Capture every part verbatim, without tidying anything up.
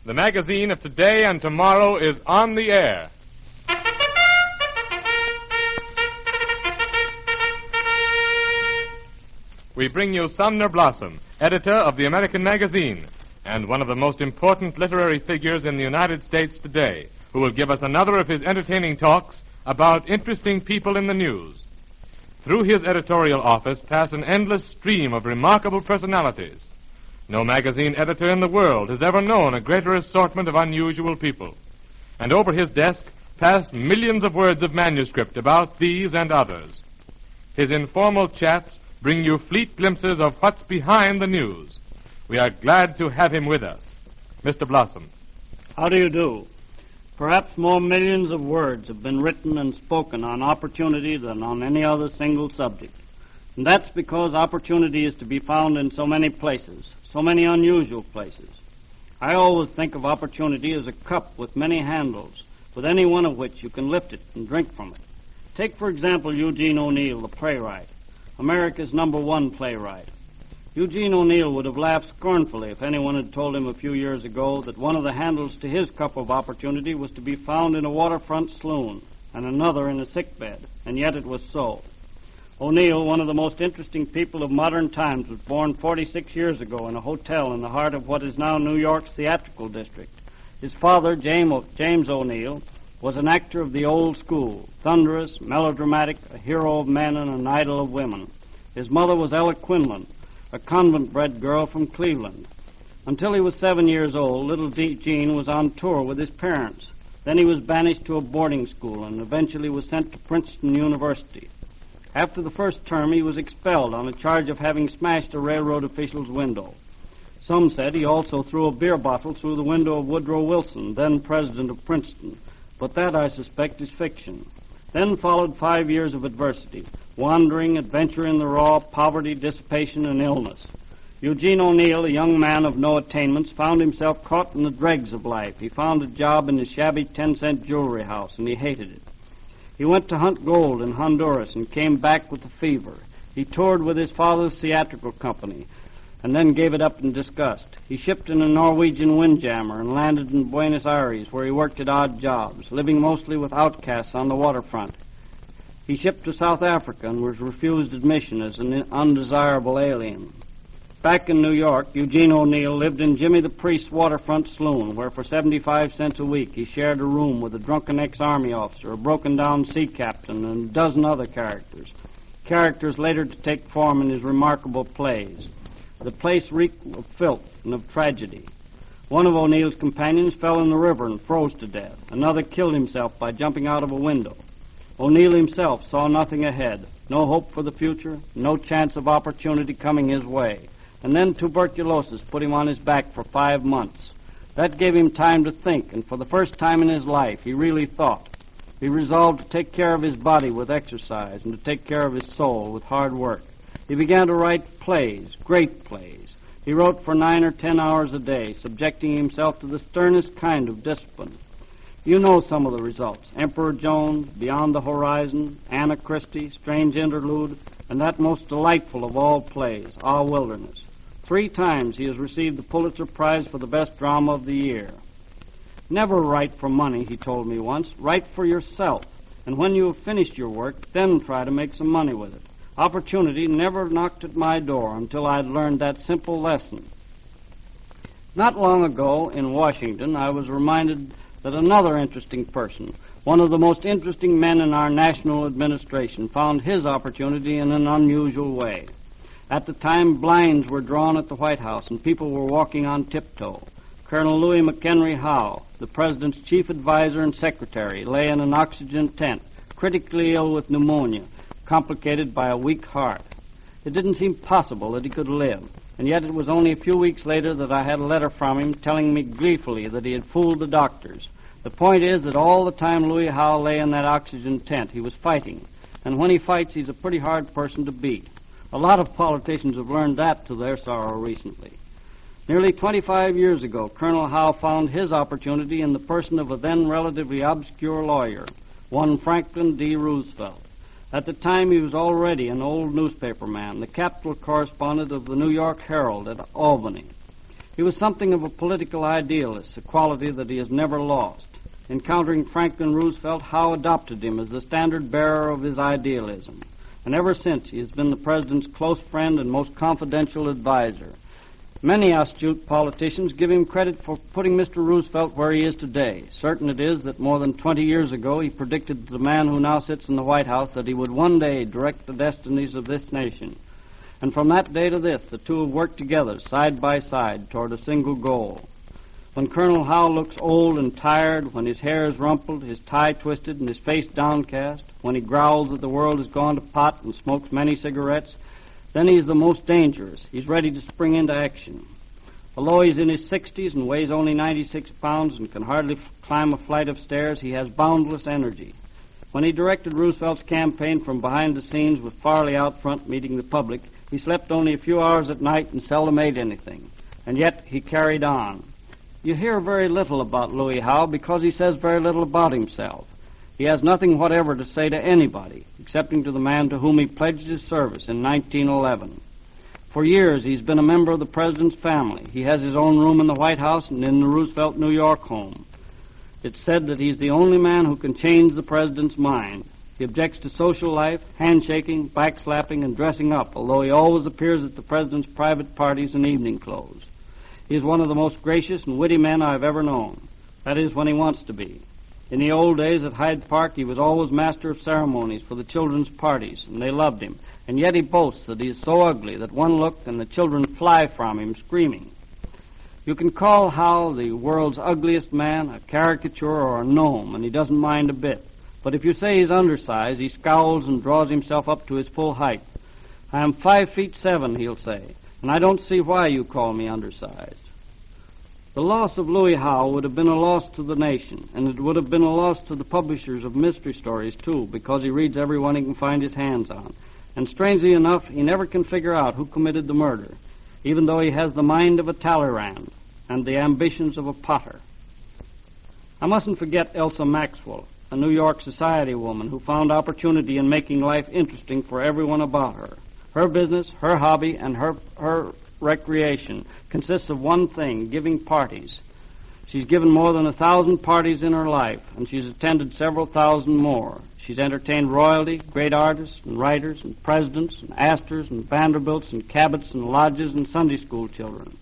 The magazine of today and tomorrow is on the air. We bring you Sumner Blossom, editor of the American Magazine, and one of the most important literary figures in the United States today, who will give us another of his entertaining talks about interesting people in the news. Through his editorial office pass an endless stream of remarkable personalities. No magazine editor in the world has ever known a greater assortment of unusual people. And over his desk pass millions of words of manuscript about these and others. His informal chats bring you fleet glimpses of what's behind the news. We are glad to have him with us. Mister Blossom. How do you do? Perhaps more millions of words have been written and spoken on opportunity than on any other single subject. And that's because opportunity is to be found in so many places, so many unusual places. I always think of opportunity as a cup with many handles, with any one of which you can lift it and drink from it. Take, for example, Eugene O'Neill, the playwright, America's number one playwright. Eugene O'Neill would have laughed scornfully if anyone had told him a few years ago that one of the handles to his cup of opportunity was to be found in a waterfront saloon and another in a sickbed, and yet it was so. O'Neill, one of the most interesting people of modern times, was born forty-six years ago in a hotel in the heart of what is now New York's theatrical district. His father, James O'Neill, was an actor of the old school, thunderous, melodramatic, a hero of men and an idol of women. His mother was Ella Quinlan, a convent-bred girl from Cleveland. Until he was seven years old, little Gene was on tour with his parents. Then he was banished to a boarding school and eventually was sent to Princeton University. After the first term, he was expelled on a charge of having smashed a railroad official's window. Some said he also threw a beer bottle through the window of Woodrow Wilson, then president of Princeton. But that, I suspect, is fiction. Then followed five years of adversity, wandering, adventure in the raw, poverty, dissipation, and illness. Eugene O'Neill, a young man of no attainments, found himself caught in the dregs of life. He found a job in a shabby ten-cent jewelry house, and he hated it. He went to hunt gold in Honduras and came back with the fever. He toured with his father's theatrical company and then gave it up in disgust. He shipped in a Norwegian windjammer and landed in Buenos Aires, where he worked at odd jobs, living mostly with outcasts on the waterfront. He shipped to South Africa and was refused admission as an undesirable alien. Back in New York, Eugene O'Neill lived in Jimmy the Priest's waterfront saloon, where for seventy-five cents a week he shared a room with a drunken ex-army officer, a broken-down sea captain, and a dozen other characters, characters later to take form in his remarkable plays. The place reeked of filth and of tragedy. One of O'Neill's companions fell in the river and froze to death. Another killed himself by jumping out of a window. O'Neill himself saw nothing ahead, no hope for the future, no chance of opportunity coming his way. And then tuberculosis put him on his back for five months. That gave him time to think, and for the first time in his life, he really thought. He resolved to take care of his body with exercise and to take care of his soul with hard work. He began to write plays, great plays. He wrote for nine or ten hours a day, subjecting himself to the sternest kind of discipline. You know some of the results. Emperor Jones, Beyond the Horizon, Anna Christie, Strange Interlude, and that most delightful of all plays, Our Wilderness. Three times he has received the Pulitzer Prize for the best drama of the year. Never write for money, he told me once. Write for yourself. And when you have finished your work, then try to make some money with it. Opportunity never knocked at my door until I'd learned that simple lesson. Not long ago in Washington, I was reminded that another interesting person, one of the most interesting men in our national administration, found his opportunity in an unusual way. At the time, blinds were drawn at the White House and people were walking on tiptoe. Colonel Louis McHenry Howe, the president's chief advisor and secretary, lay in an oxygen tent, critically ill with pneumonia, complicated by a weak heart. It didn't seem possible that he could live, and yet it was only a few weeks later that I had a letter from him telling me gleefully that he had fooled the doctors. The point is that all the time Louis Howe lay in that oxygen tent, he was fighting, and when he fights, he's a pretty hard person to beat. A lot of politicians have learned that to their sorrow recently. Nearly twenty-five years ago, Colonel Howe found his opportunity in the person of a then relatively obscure lawyer, one Franklin D. Roosevelt. At the time, he was already an old newspaper man, the capital correspondent of the New York Herald at Albany. He was something of a political idealist, a quality that he has never lost. Encountering Franklin Roosevelt, Howe adopted him as the standard bearer of his idealism. And ever since, he has been the President's close friend and most confidential advisor. Many astute politicians give him credit for putting Mister Roosevelt where he is today. Certain it is that more than twenty years ago he predicted to the man who now sits in the White House that he would one day direct the destinies of this nation. And from that day to this, the two have worked together, side by side, toward a single goal. When Colonel Howe looks old and tired, when his hair is rumpled, his tie twisted, and his face downcast, when he growls that the world has gone to pot and smokes many cigarettes, then he's the most dangerous. He's ready to spring into action. Although he's in his sixties and weighs only ninety-six pounds and can hardly f- climb a flight of stairs, he has boundless energy. When he directed Roosevelt's campaign from behind the scenes with Farley out front meeting the public, he slept only a few hours at night and seldom ate anything. And yet he carried on. You hear very little about Louis Howe because he says very little about himself. He has nothing whatever to say to anybody, excepting to the man to whom he pledged his service in nineteen eleven. For years, he's been a member of the President's family. He has his own room in the White House and in the Roosevelt, New York home. It's said that he's the only man who can change the President's mind. He objects to social life, handshaking, backslapping, and dressing up, although he always appears at the President's private parties in evening clothes. He is one of the most gracious and witty men I've ever known. That is, when he wants to be. In the old days at Hyde Park, he was always master of ceremonies for the children's parties, and they loved him. And yet he boasts that he is so ugly that one look and the children fly from him screaming. You can call Howe the world's ugliest man, a caricature, or a gnome, and he doesn't mind a bit. But if you say he's undersized, he scowls and draws himself up to his full height. I am five feet seven, he'll say, and I don't see why you call me undersized. The loss of Louis Howe would have been a loss to the nation, and it would have been a loss to the publishers of mystery stories, too, because he reads every one he can find his hands on. And strangely enough, he never can figure out who committed the murder, even though he has the mind of a Talleyrand and the ambitions of a Potter. I mustn't forget Elsa Maxwell, a New York society woman who found opportunity in making life interesting for everyone about her. Her business, her hobby, and her her recreation consists of one thing, giving parties. She's given more than a thousand parties in her life, and she's attended several thousand more. She's entertained royalty, great artists and writers and presidents and Astors and Vanderbilts and Cabots and Lodges and Sunday school children.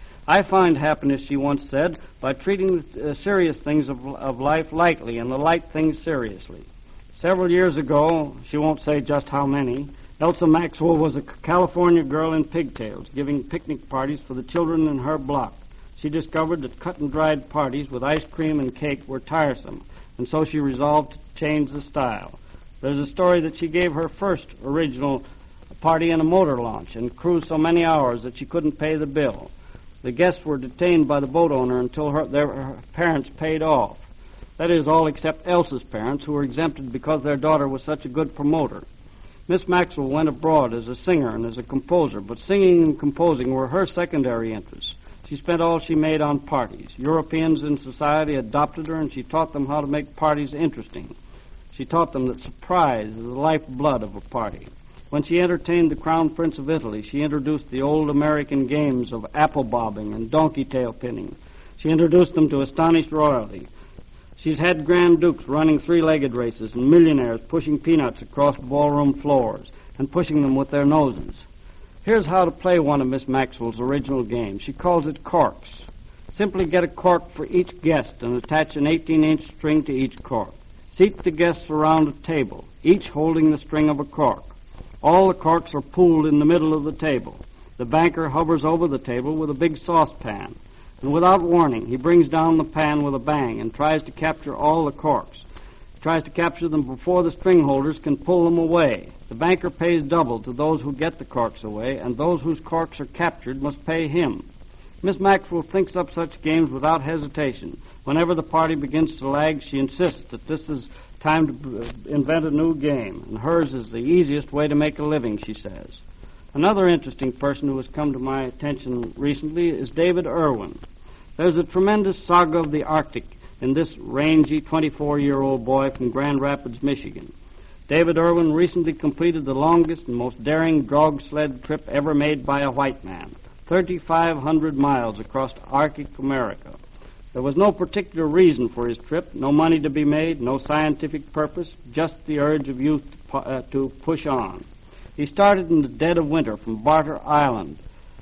I find happiness, she once said, by treating the uh, serious things of, of life lightly and the light things seriously. Several years ago, she won't say just how many, Elsa Maxwell was a California girl in pigtails, giving picnic parties for the children in her block. She discovered that cut-and-dried parties with ice cream and cake were tiresome, and so she resolved to change the style. There's a story that she gave her first original party in a motor launch and cruised so many hours that she couldn't pay the bill. The guests were detained by the boat owner until her, their her parents paid off. That is, all except Elsa's parents, who were exempted because their daughter was such a good promoter. Miss Maxwell went abroad as a singer and as a composer, but singing and composing were her secondary interests. She spent all she made on parties. Europeans in society adopted her, and she taught them how to make parties interesting. She taught them that surprise is the lifeblood of a party. When she entertained the Crown Prince of Italy, she introduced the old American games of apple bobbing and donkey tail pinning. She introduced them to astonished royalty. She's had Grand Dukes running three-legged races and millionaires pushing peanuts across ballroom floors and pushing them with their noses. Here's how to play one of Miss Maxwell's original games. She calls it corks. Simply get a cork for each guest and attach an eighteen-inch string to each cork. Seat the guests around a table, each holding the string of a cork. All the corks are pooled in the middle of the table. The banker hovers over the table with a big saucepan, and without warning, he brings down the pan with a bang and tries to capture all the corks. He tries to capture them before the string holders can pull them away. The banker pays double to those who get the corks away, and those whose corks are captured must pay him. Miss Maxwell thinks up such games without hesitation. Whenever the party begins to lag, she insists that this is time to invent a new game, and hers is the easiest way to make a living, she says. Another interesting person who has come to my attention recently is David Irwin. There's a tremendous saga of the Arctic in this rangy twenty-four-year-old boy from Grand Rapids, Michigan. David Irwin recently completed the longest and most daring dog sled trip ever made by a white man, thirty-five hundred miles across Arctic America. There was no particular reason for his trip, no money to be made, no scientific purpose, just the urge of youth to, pu- uh, to push on. He started in the dead of winter from Barter Island,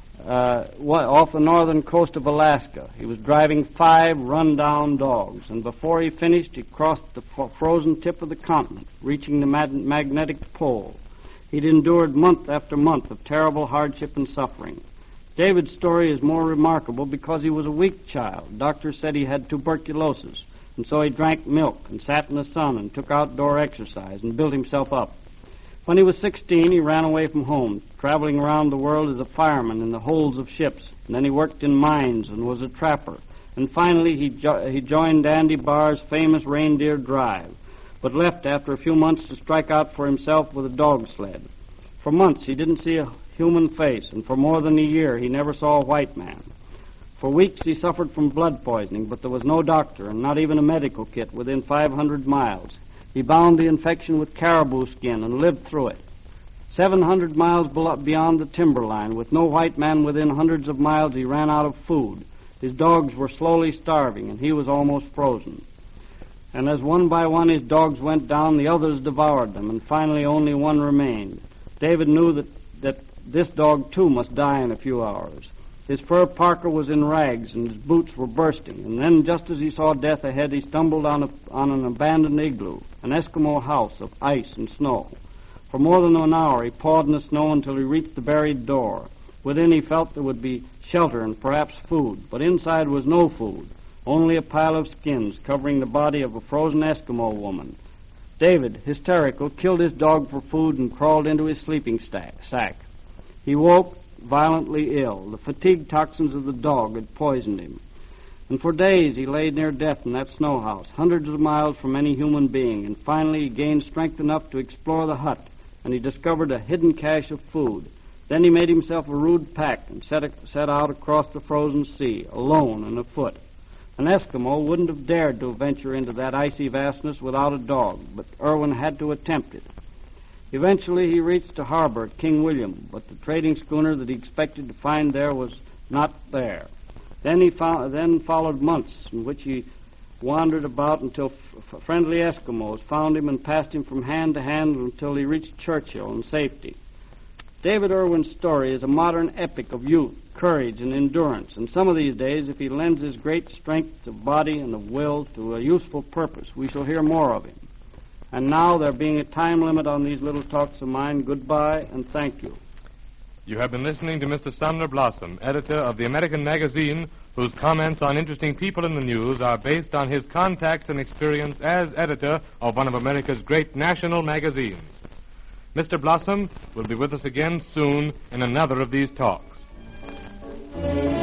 uh, off the northern coast of Alaska. He was driving five run-down dogs, and before he finished, he crossed the f- frozen tip of the continent, reaching the mag- magnetic pole. He'd endured month after month of terrible hardship and suffering. David's story is more remarkable because he was a weak child. Doctors said he had tuberculosis, and so he drank milk and sat in the sun and took outdoor exercise and built himself up. When he was sixteen, he ran away from home, traveling around the world as a fireman in the holds of ships, and then he worked in mines and was a trapper. And finally, he, jo- he joined Andy Barr's famous Reindeer Drive, but left after a few months to strike out for himself with a dog sled. For months, he didn't see a human face, and for more than a year he never saw a white man. For weeks he suffered from blood poisoning, but there was no doctor and not even a medical kit within five hundred miles. He bound the infection with caribou skin and lived through it. seven hundred miles beyond the timberline, with no white man within hundreds of miles, he ran out of food. His dogs were slowly starving, and he was almost frozen. And as one by one his dogs went down, the others devoured them, and finally only one remained. David knew that, that this dog, too, must die in a few hours. His fur parka was in rags, and his boots were bursting. And then, just as he saw death ahead, he stumbled on, a, on an abandoned igloo, an Eskimo house of ice and snow. For more than an hour, he pawed in the snow until he reached the buried door. Within, he felt there would be shelter and perhaps food, but inside was no food, only a pile of skins covering the body of a frozen Eskimo woman. David, hysterical, killed his dog for food and crawled into his sleeping sack. He woke violently ill. The fatigue toxins of the dog had poisoned him. And for days he lay near death in that snow house, hundreds of miles from any human being. And finally he gained strength enough to explore the hut, and he discovered a hidden cache of food. Then he made himself a rude pack and set, a, set out across the frozen sea, alone and afoot. An Eskimo wouldn't have dared to venture into that icy vastness without a dog, but Irwin had to attempt it. Eventually he reached a harbor at King William, but the trading schooner that he expected to find there was not there. Then he found, then followed months in which he wandered about until f- friendly Eskimos found him and passed him from hand to hand until he reached Churchill in safety. David Irwin's story is a modern epic of youth, courage, and endurance, and some of these days, if he lends his great strength of body and of will to a useful purpose, we shall hear more of him. And now, there being a time limit on these little talks of mine, goodbye and thank you. You have been listening to Mister Sumner Blossom, editor of the American Magazine, whose comments on interesting people in the news are based on his contacts and experience as editor of one of America's great national magazines. Mister Blossom will be with us again soon in another of these talks.